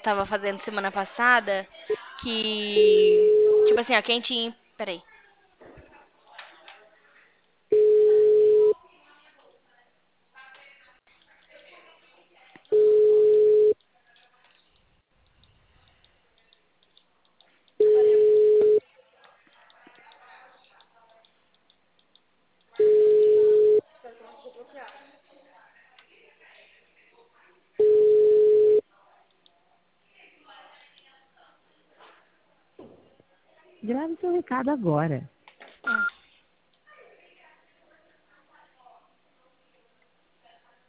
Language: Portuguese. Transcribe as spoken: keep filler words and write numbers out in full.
tava fazendo semana passada, que, tipo assim, ó, quem tinha, peraí. Grave seu recado agora.